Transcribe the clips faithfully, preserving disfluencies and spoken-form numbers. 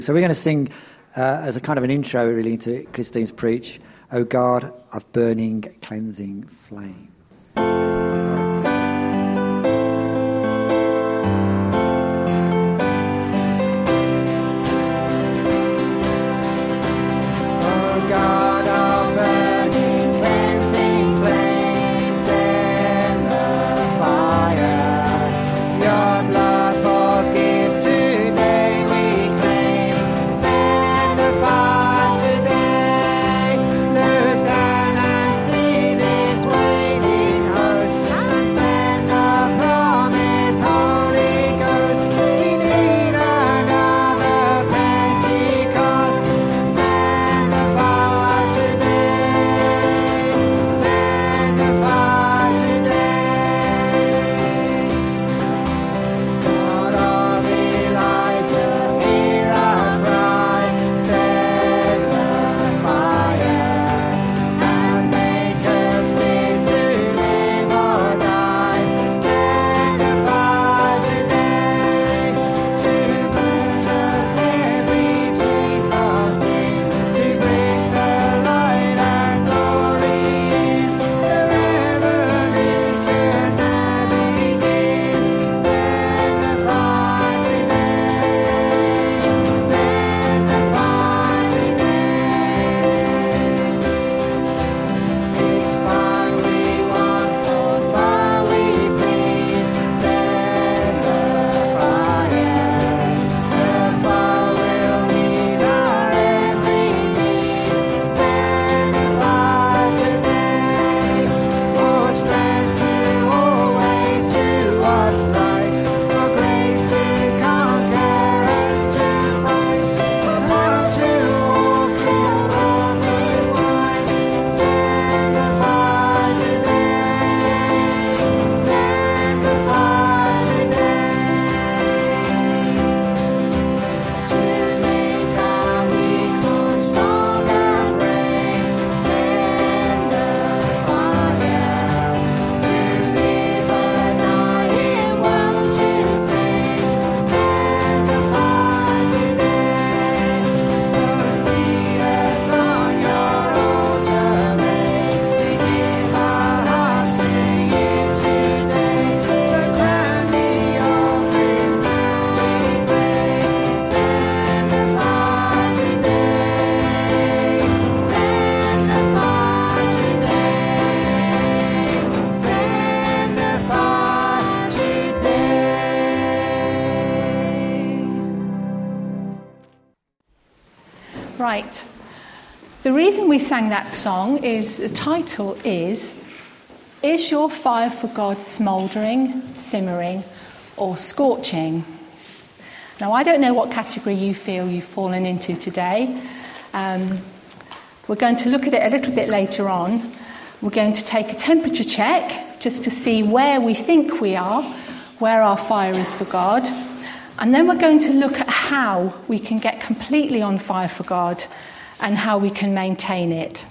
So we're going to sing uh, as a kind of an intro really into Christine's preach, O God of burning, cleansing flame. Right. The reason we sang that song is, the title is, Is Your Fire for God Smouldering, Simmering, or Scorching? Now, I don't know what category you feel you've fallen into today. Um, we're going to look at it a little bit later on. We're going to take a temperature check just to see where we think we are, where our fire is for God. And then we're going to look at how we can get completely on fire for God and how we can maintain it.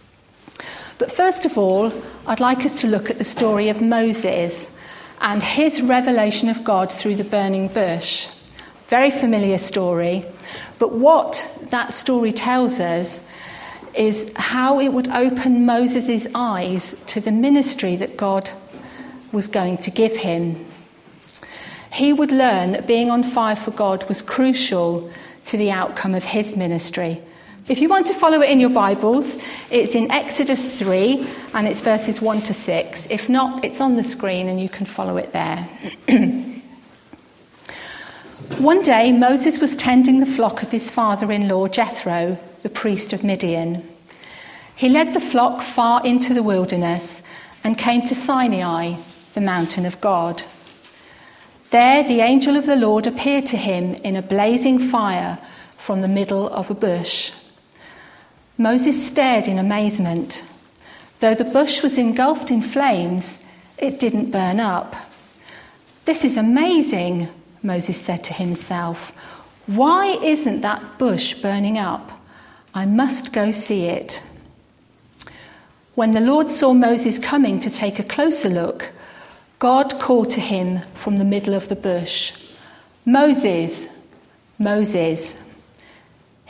But first of all, I'd like us to look at the story of Moses and his revelation of God through the burning bush. Very familiar story, but what that story tells us is how it would open Moses' eyes to the ministry that God was going to give him. He would learn that being on fire for God was crucial to the outcome of his ministry. If you want to follow it in your Bibles, it's in Exodus three, and it's verses one to six. If not, it's on the screen and you can follow it there. One day, Moses was tending the flock of his father-in-law, Jethro, the priest of Midian. He led the flock far into the wilderness and came to Sinai, the mountain of God. There, the angel of the Lord appeared to him in a blazing fire from the middle of a bush. Moses stared in amazement. Though the bush was engulfed in flames, it didn't burn up. "This is amazing," Moses said to himself. "Why isn't that bush burning up? I must go see it." When the Lord saw Moses coming to take a closer look, God called to him from the middle of the bush, "Moses, Moses."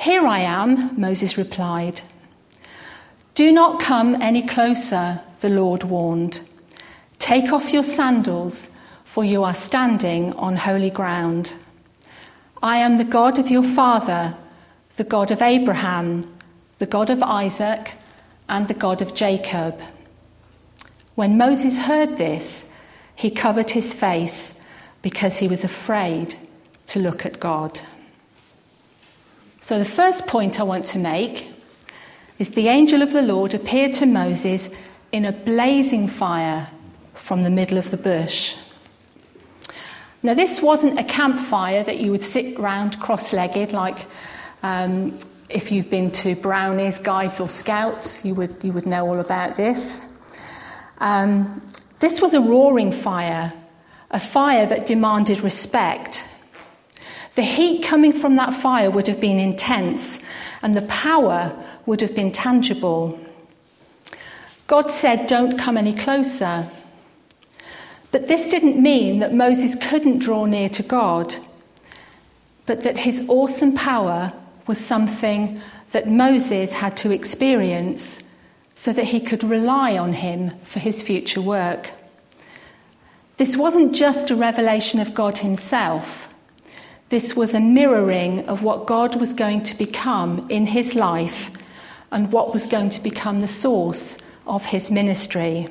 "Here I am," Moses replied. "Do not come any closer," the Lord warned. "Take off your sandals, for you are standing on holy ground. I am the God of your father, the God of Abraham, the God of Isaac, and the God of Jacob." When Moses heard this, he covered his face because he was afraid to look at God. So the first point I want to make is the angel of the Lord appeared to Moses in a blazing fire from the middle of the bush. Now, this wasn't a campfire that you would sit round cross-legged like um, if you've been to Brownies, Guides or Scouts, you would, you would know all about this. Um, this was a roaring fire, a fire that demanded respect. The heat coming from that fire would have been intense, and the power would have been tangible. God said, "Don't come any closer." But this didn't mean that Moses couldn't draw near to God, but that his awesome power was something that Moses had to experience so that he could rely on him for his future work. This wasn't just a revelation of God himself. This was a mirroring of what God was going to become in his life and what was going to become the source of his ministry.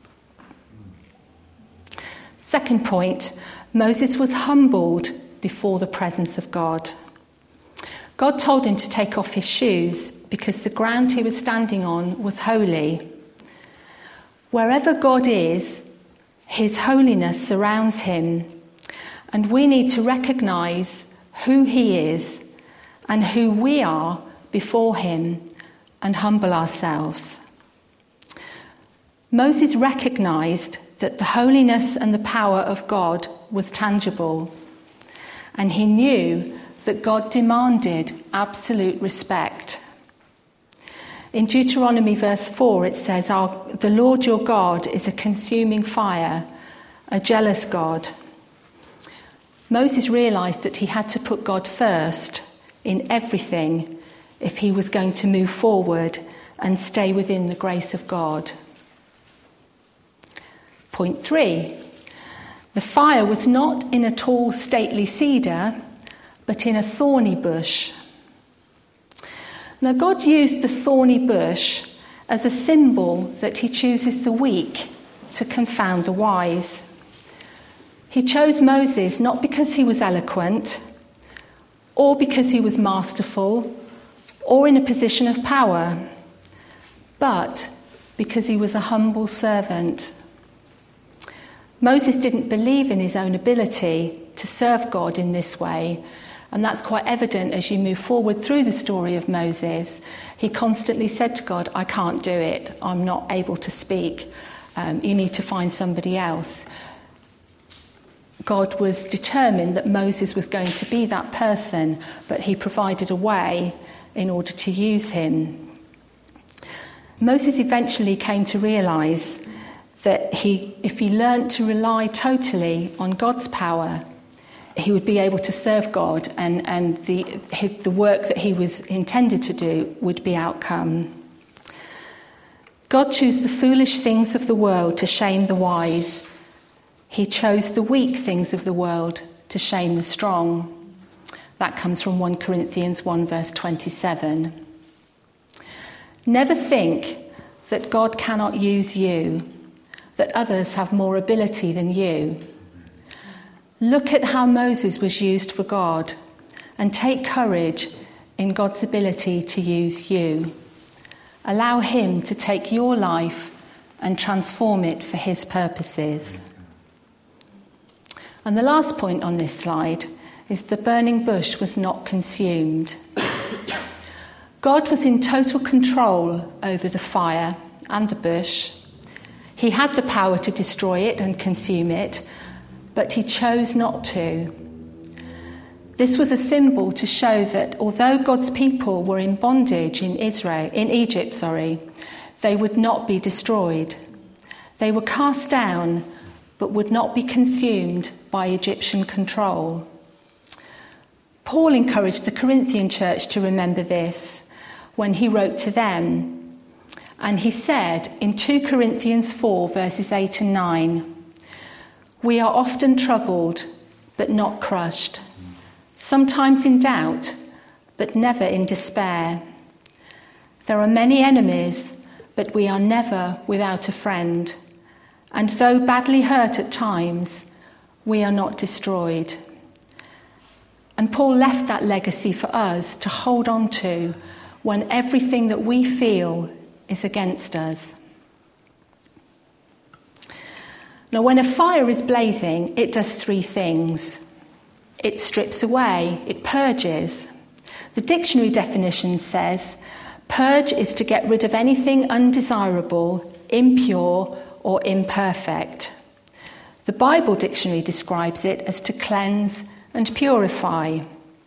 Second point, Moses was humbled before the presence of God. God told him to take off his shoes because the ground he was standing on was holy. Wherever God is, his holiness surrounds him, and we need to recognise who he is and who we are before him and humble ourselves. Moses recognised that the holiness and the power of God was tangible, and he knew that God demanded absolute respect. In Deuteronomy verse four it says, Our, "The Lord your God is a consuming fire, a jealous God." Moses realised that he had to put God first in everything if he was going to move forward and stay within the grace of God. Point three, the fire was not in a tall, stately cedar, but in a thorny bush. Now, God used the thorny bush as a symbol that he chooses the weak to confound the wise. He chose Moses not because he was eloquent, or because he was masterful, or in a position of power, but because he was a humble servant. Moses didn't believe in his own ability to serve God in this way, and that's quite evident as you move forward through the story of Moses. He constantly said to God, "I can't do it, I'm not able to speak, um, you need to find somebody else." God was determined that Moses was going to be that person, but he provided a way in order to use him. Moses eventually came to realise that he, if he learnt to rely totally on God's power, he would be able to serve God, and, and the, the work that he was intended to do would be outcome. God chose the foolish things of the world to shame the wise. He chose the weak things of the world to shame the strong. That comes from First Corinthians one verse twenty-seven. Never think that God cannot use you, that others have more ability than you. Look at how Moses was used for God, and take courage in God's ability to use you. Allow him to take your life and transform it for his purposes. And the last point on this slide is the burning bush was not consumed. God was in total control over the fire and the bush. He had the power to destroy it and consume it, but he chose not to. This was a symbol to show that although God's people were in bondage in Israel, in Egypt, sorry, they would not be destroyed. They were cast down, but would not be consumed by Egyptian control. Paul encouraged the Corinthian church to remember this when he wrote to them. And he said in Second Corinthians four, verses eight and nine, "We are often troubled, but not crushed, sometimes in doubt, but never in despair. There are many enemies, but we are never without a friend. And though badly hurt at times, we are not destroyed." And Paul left that legacy for us to hold on to when everything that we feel is against us. Now, when a fire is blazing, it does three things. It strips away, it purges. The dictionary definition says, purge is to get rid of anything undesirable, impure, or imperfect. The Bible dictionary describes it as to cleanse and purify.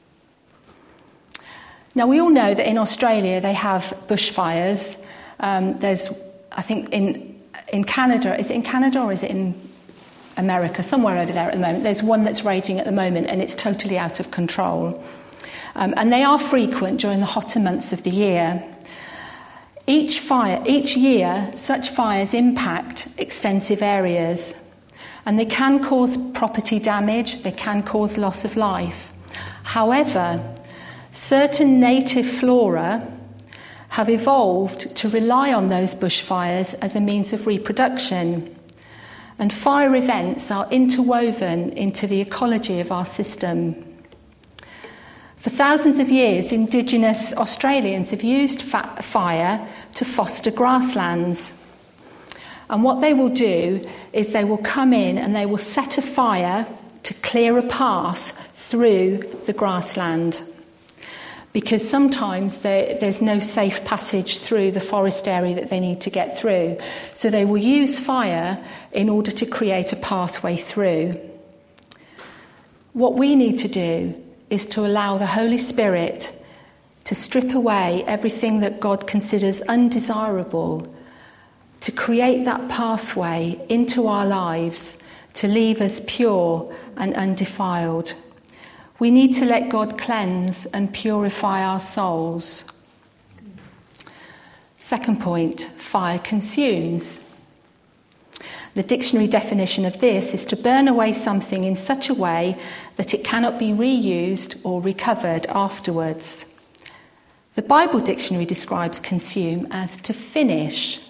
Now, we all know that in Australia they have bushfires. Um, there's, I think, in in Canada, is it in Canada or is it in America? Somewhere over there at the moment. There's one that's raging at the moment and it's totally out of control. Um, and they are frequent during the hotter months of the year. Each fire, each year, such fires impact extensive areas, and they can cause property damage, they can cause loss of life. However, certain native flora have evolved to rely on those bushfires as a means of reproduction, and fire events are interwoven into the ecology of our system. For thousands of years, Indigenous Australians have used fa- fire to foster grasslands. And what they will do is they will come in and they will set a fire to clear a path through the grassland. Because sometimes there, there's no safe passage through the forest area that they need to get through. So they will use fire in order to create a pathway through. What we need to do is to allow the Holy Spirit to strip away everything that God considers undesirable, to create that pathway into our lives, to leave us pure and undefiled. We need to let God cleanse and purify our souls. Second point, fire consumes. The dictionary definition of this is to burn away something in such a way that it cannot be reused or recovered afterwards. The Bible dictionary describes consume as to finish.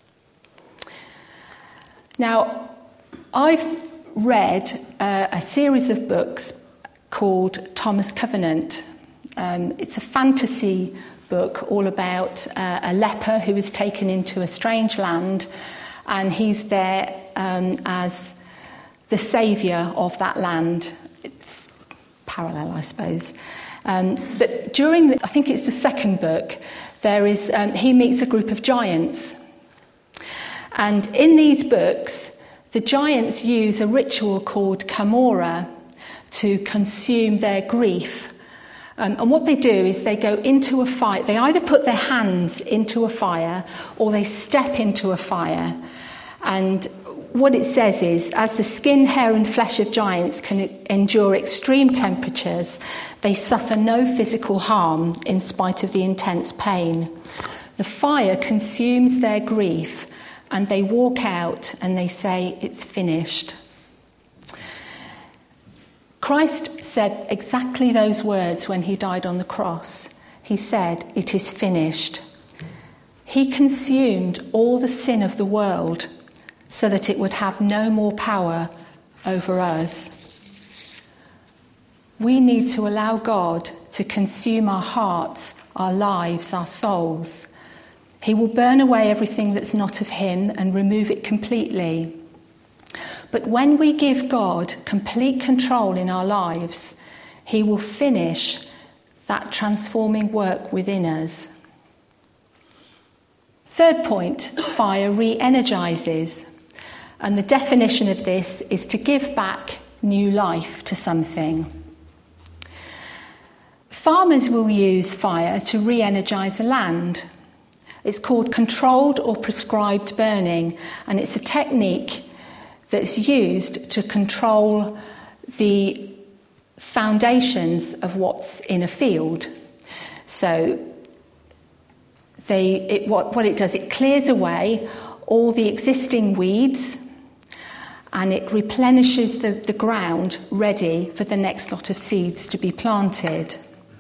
Now, I've read uh, a series of books called Thomas Covenant. Um, it's a fantasy book all about uh, a leper who is taken into a strange land, and he's there um, as the saviour of that land. It's parallel, I suppose. Um, but during, the, I think it's the second book, there is um, he meets a group of giants. And in these books, the giants use a ritual called Camorra to consume their grief. Um, and what they do is they go into a fire. They either put their hands into a fire or they step into a fire. And what it says is, as the skin, hair and flesh of giants can endure extreme temperatures, they suffer no physical harm in spite of the intense pain. The fire consumes their grief and they walk out and they say, "It's finished." Christ said exactly those words when he died on the cross. He said, "It is finished." He consumed all the sin of the world so that it would have no more power over us. We need to allow God to consume our hearts, our lives, our souls. He will burn away everything that's not of him and remove it completely. But when we give God complete control in our lives, he will finish that transforming work within us. Third point, fire re-energizes. And the definition of this is to give back new life to something. Farmers will use fire to re-energize a land. It's called controlled or prescribed burning, and it's a technique that's used to control the foundations of what's in a field. So they, it, what, what it does, it clears away all the existing weeds and it replenishes the, the ground ready for the next lot of seeds to be planted.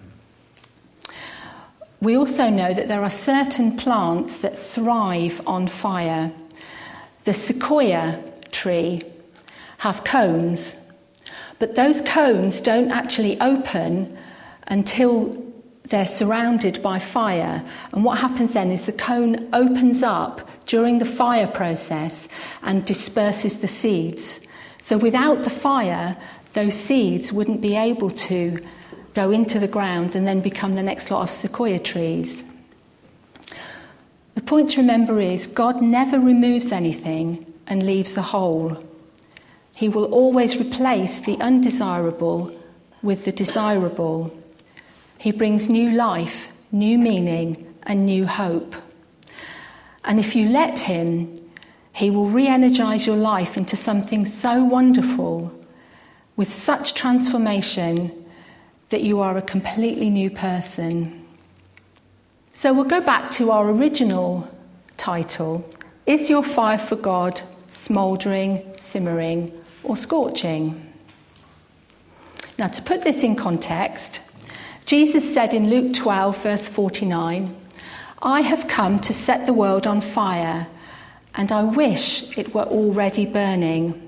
We also know that there are certain plants that thrive on fire. The sequoia tree have cones, but those cones don't actually open until they're surrounded by fire. And what happens then is the cone opens up during the fire process and disperses the seeds. So without the fire, those seeds wouldn't be able to go into the ground and then become the next lot of sequoia trees. The point to remember is God never removes anything and leaves a hole. He will always replace the undesirable with the desirable. He brings new life, new meaning, and new hope. And if you let him, he will re-energize your life into something so wonderful, with such transformation, that you are a completely new person. So we'll go back to our original title. Is your fire for God smouldering, simmering, or scorching? Now, to put this in context, Jesus said in Luke twelve, verse forty-nine, "I have come to set the world on fire, and I wish it were already burning."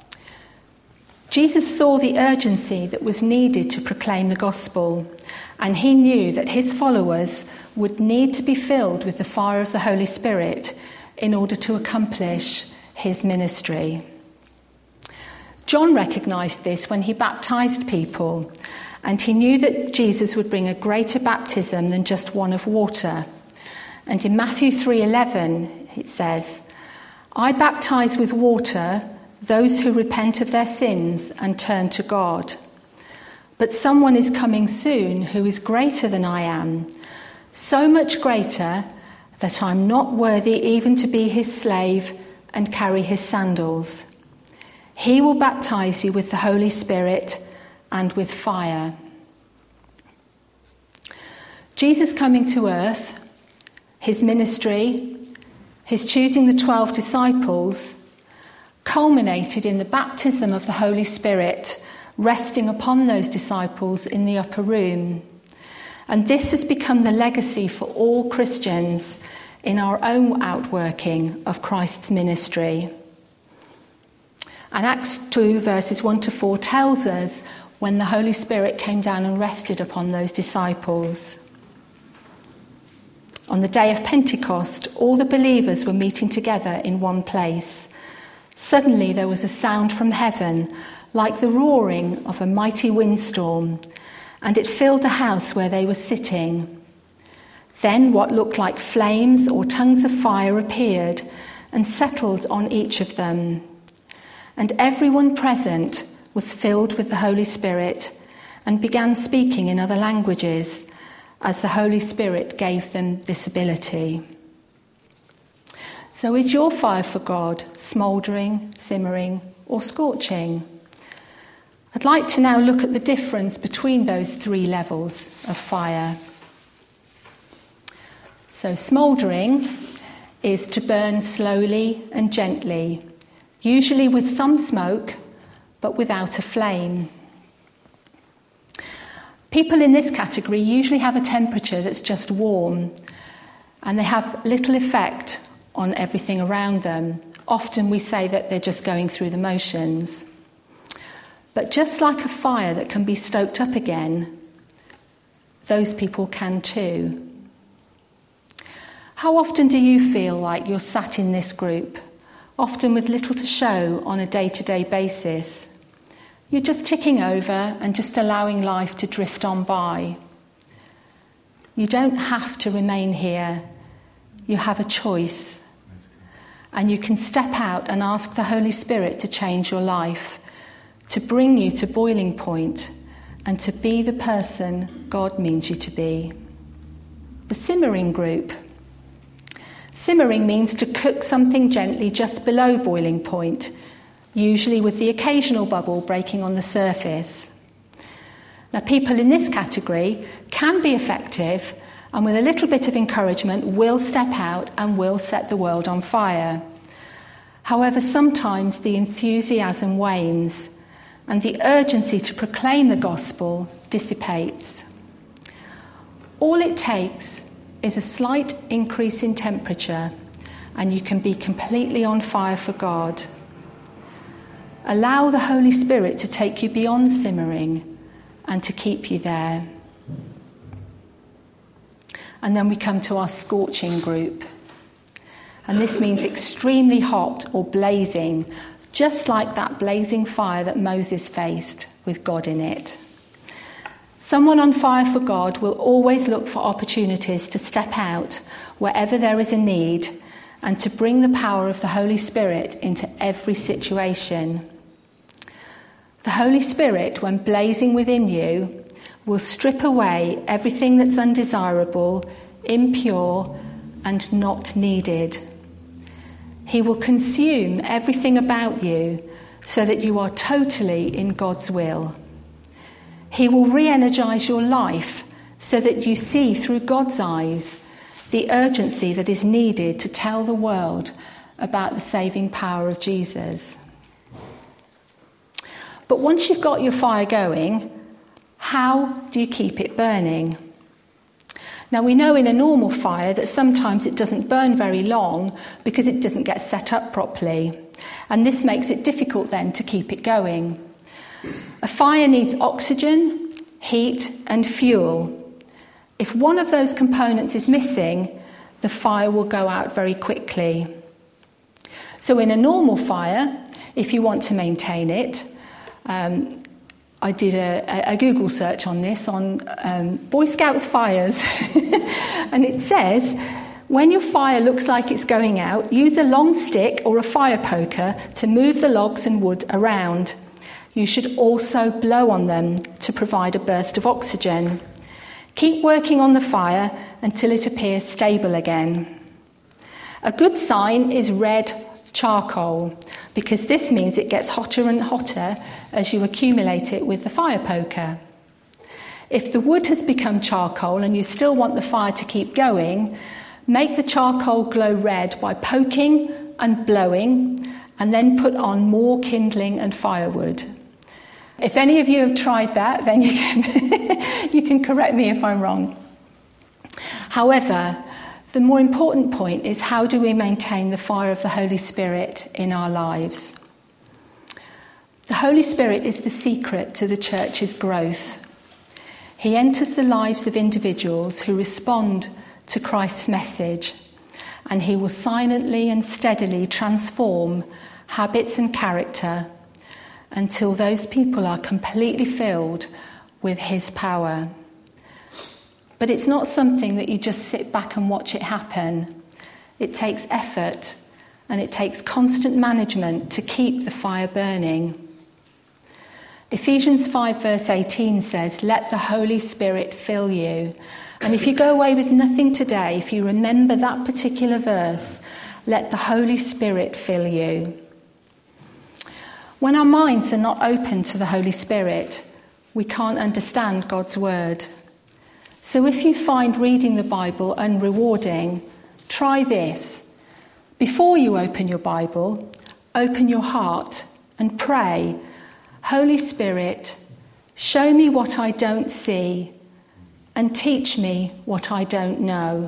Jesus saw the urgency that was needed to proclaim the gospel, and he knew that his followers would need to be filled with the fire of the Holy Spirit in order to accomplish his ministry. John recognised this when he baptised people, and he knew that Jesus would bring a greater baptism than just one of water. And in Matthew three eleven it says, "I baptise with water those who repent of their sins and turn to God. But someone is coming soon who is greater than I am, so much greater that I'm not worthy even to be his slave and carry his sandals. He will baptise you with the Holy Spirit and with fire." Jesus coming to earth, his ministry, his choosing the twelve disciples, culminated in the baptism of the Holy Spirit resting upon those disciples in the upper room. And this has become the legacy for all Christians in our own outworking of Christ's ministry. And Acts two, verses one to four tells us when the Holy Spirit came down and rested upon those disciples. On the day of Pentecost, all the believers were meeting together in one place. Suddenly there was a sound from heaven, like the roaring of a mighty windstorm, and it filled the house where they were sitting. Then what looked like flames or tongues of fire appeared and settled on each of them. And everyone present was filled with the Holy Spirit and began speaking in other languages as the Holy Spirit gave them this ability. So is your fire for God smouldering, simmering, or scorching? I'd like to now look at the difference between those three levels of fire. So smouldering is to burn slowly and gently, usually with some smoke, but without a flame. People in this category usually have a temperature that's just warm, and they have little effect on everything around them. Often we say that they're just going through the motions. But just like a fire that can be stoked up again, those people can too. How often do you feel like you're sat in this group, often with little to show on a day-to-day basis? You're just ticking over and just allowing life to drift on by. You don't have to remain here. You have a choice. And you can step out and ask the Holy Spirit to change your life, to bring you to boiling point, and to be the person God means you to be. The simmering group. Simmering means to cook something gently just below boiling point, usually with the occasional bubble breaking on the surface. Now, people in this category can be effective, and with a little bit of encouragement will step out and will set the world on fire. However, sometimes the enthusiasm wanes and the urgency to proclaim the gospel dissipates. All it takes is a slight increase in temperature and you can be completely on fire for God. Allow the Holy Spirit to take you beyond simmering and to keep you there. And then we come to our scorching group. And this means extremely hot or blazing, just like that blazing fire that Moses faced with God in it. Someone on fire for God will always look for opportunities to step out wherever there is a need and to bring the power of the Holy Spirit into every situation. The Holy Spirit, when blazing within you, will strip away everything that's undesirable, impure, and not needed. He will consume everything about you so that you are totally in God's will. He will re-energize your life so that you see through God's eyes the urgency that is needed to tell the world about the saving power of Jesus. But once you've got your fire going, how do you keep it burning? Now, we know in a normal fire that sometimes it doesn't burn very long because it doesn't get set up properly. And this makes it difficult then to keep it going. A fire needs oxygen, heat, and fuel. If one of those components is missing, the fire will go out very quickly. So in a normal fire, if you want to maintain it, um, I did a, a Google search on this, on um, Boy Scouts fires. And it says, when your fire looks like it's going out, use a long stick or a fire poker to move the logs and wood around. You should also blow on them to provide a burst of oxygen. Keep working on the fire until it appears stable again. A good sign is red charcoal, because this means it gets hotter and hotter as you accumulate it with the fire poker. If the wood has become charcoal and you still want the fire to keep going, make the charcoal glow red by poking and blowing, and then put on more kindling and firewood. If any of you have tried that, then you can, you can correct me if I'm wrong. However, the more important point is, how do we maintain the fire of the Holy Spirit in our lives? The Holy Spirit is the secret to the church's growth. He enters the lives of individuals who respond to Christ's message, and he will silently and steadily transform habits and character until those people are completely filled with his power. But it's not something that you just sit back and watch it happen. It takes effort and it takes constant management to keep the fire burning. Ephesians five verse eighteen says, "Let the Holy Spirit fill you." And if you go away with nothing today, if you remember that particular verse, let the Holy Spirit fill you. When our minds are not open to the Holy Spirit, we can't understand God's word. So if you find reading the Bible unrewarding, try this. Before you open your Bible, open your heart and pray, "Holy Spirit, show me what I don't see and teach me what I don't know."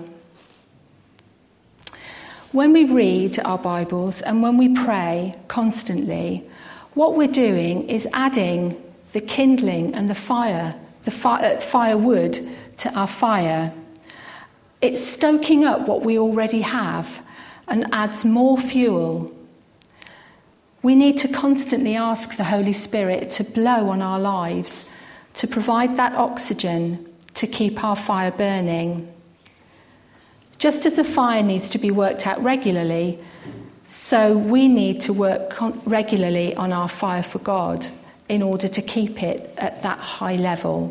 When we read our Bibles and when we pray constantly, what we're doing is adding the kindling and the fire, the fi- firewood to our fire. It's stoking up what we already have and adds more fuel. We need to constantly ask the Holy Spirit to blow on our lives, to provide that oxygen to keep our fire burning. Just as a fire needs to be worked at regularly, so we need to work con- regularly on our fire for God in order to keep it at that high level.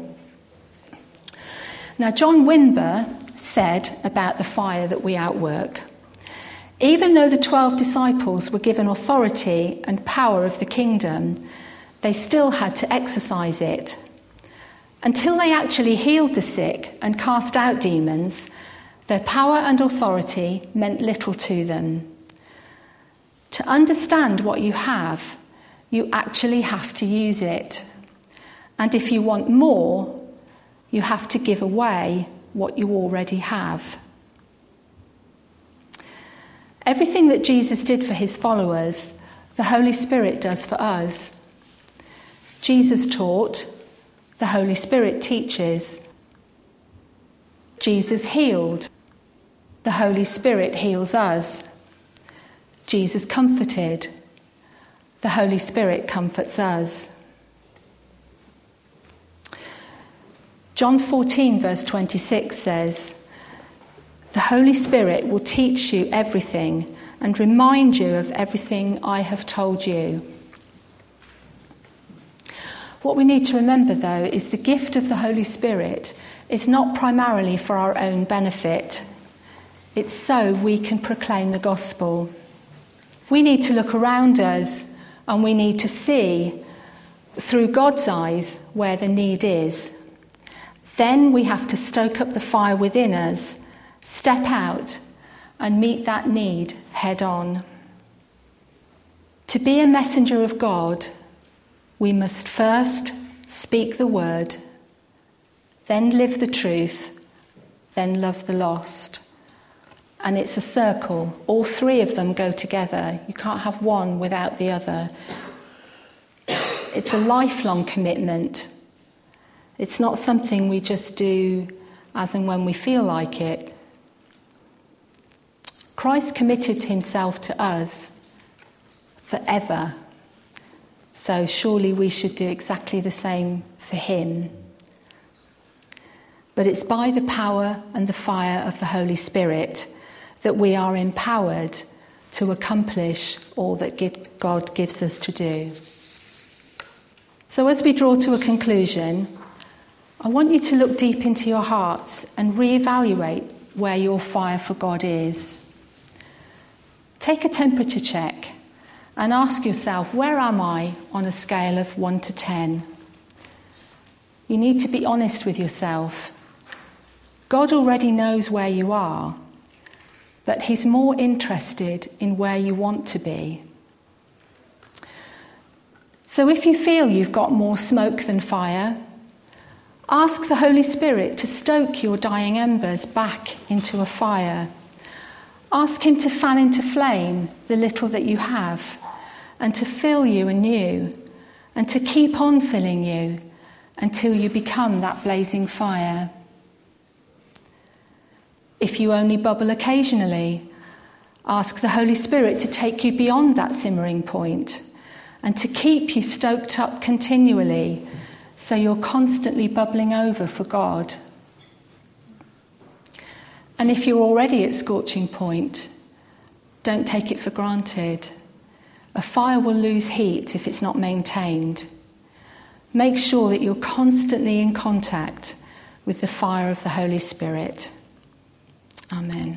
Now, John Wimber said about the fire that we outwork, "Even though the twelve disciples were given authority and power of the kingdom, they still had to exercise it. Until they actually healed the sick and cast out demons, their power and authority meant little to them. To understand what you have, you actually have to use it. And if you want more, you have to give away what you already have. Everything that Jesus did for his followers, the Holy Spirit does for us. Jesus taught, the Holy Spirit teaches. Jesus healed, the Holy Spirit heals us. Jesus comforted, the Holy Spirit comforts us. John fourteen verse twenty-six says, "The Holy Spirit will teach you everything and remind you of everything I have told you." What we need to remember, though, is the gift of the Holy Spirit is not primarily for our own benefit. It's so we can proclaim the gospel. We need to look around us and we need to see through God's eyes where the need is. Then we have to stoke up the fire within us, step out, and meet that need head on. To be a messenger of God, we must first speak the word, then live the truth, then love the lost. And it's a circle. All three of them go together. You can't have one without the other. It's a lifelong commitment. It's not something we just do as and when we feel like it. Christ committed himself to us forever. So surely we should do exactly the same for him. But it's by the power and the fire of the Holy Spirit that we are empowered to accomplish all that God gives us to do. So as we draw to a conclusion, I want you to look deep into your hearts and reevaluate where your fire for God is. Take a temperature check and ask yourself, where am I on a scale of one to ten? You need to be honest with yourself. God already knows where you are, but he's more interested in where you want to be. So if you feel you've got more smoke than fire, ask the Holy Spirit to stoke your dying embers back into a fire. Ask him to fan into flame the little that you have, and to fill you anew, and to keep on filling you until you become that blazing fire. If you only bubble occasionally, ask the Holy Spirit to take you beyond that simmering point and to keep you stoked up continually so you're constantly bubbling over for God. And if you're already at scorching point, don't take it for granted. A fire will lose heat if it's not maintained. Make sure that you're constantly in contact with the fire of the Holy Spirit. Amen.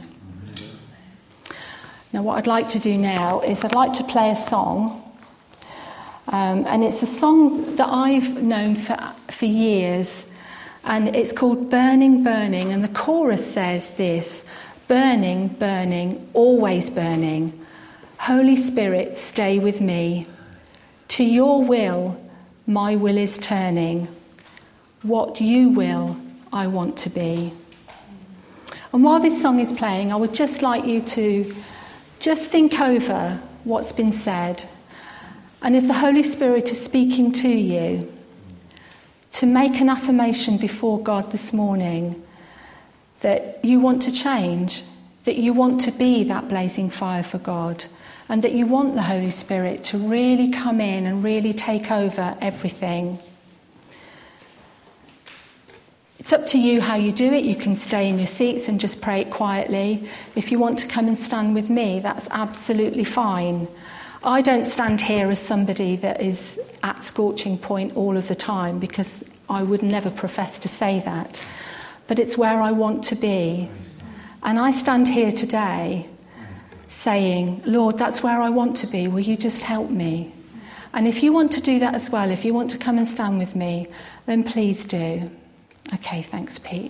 Now what I'd like to do now is I'd like to play a song. Um, and it's a song that I've known for, for years. And it's called Burning, Burning. And the chorus says this: burning, burning, always burning. Holy Spirit, stay with me. To your will, my will is turning. What you will, I want to be. And while this song is playing, I would just like you to just think over what's been said. And if the Holy Spirit is speaking to you, to make an affirmation before God this morning that you want to change, that you want to be that blazing fire for God, and that you want the Holy Spirit to really come in and really take over everything. It's up to you how you do it. You can stay in your seats and just pray it quietly. If you want to come and stand with me, that's absolutely fine. I don't stand here as somebody that is at scorching point all of the time, because I would never profess to say that. But it's where I want to be. And I stand here today saying, Lord, that's where I want to be. Will you just help me? And if you want to do that as well, if you want to come and stand with me, then please do. Okay, thanks, Pete.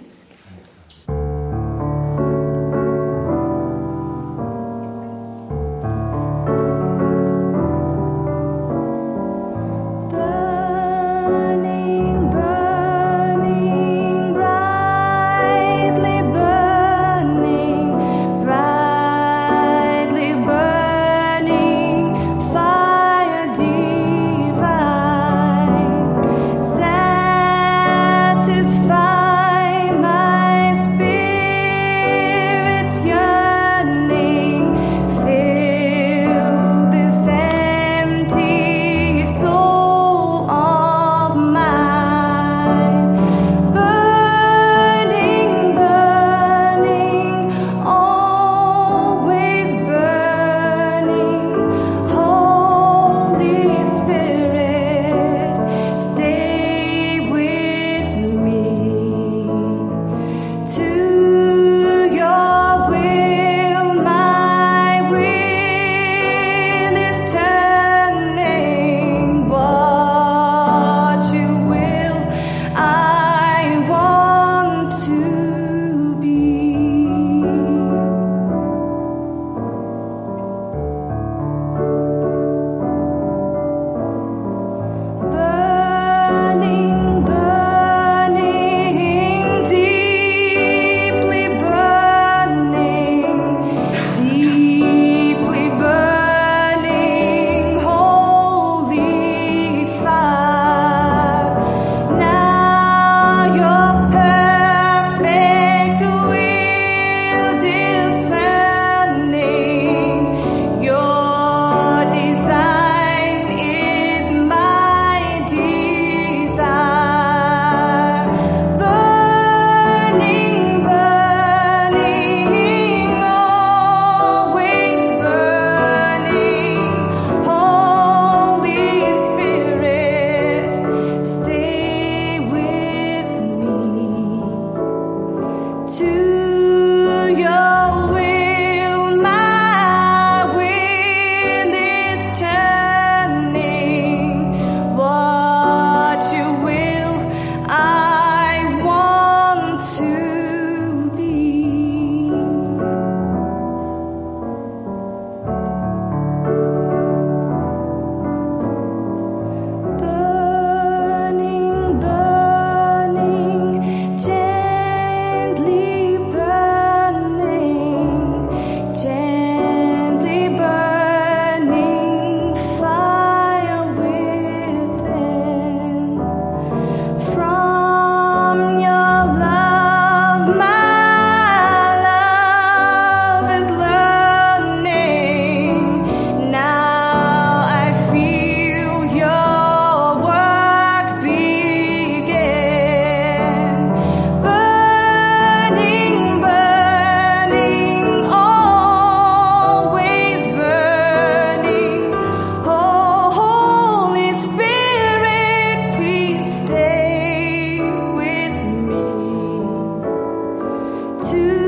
To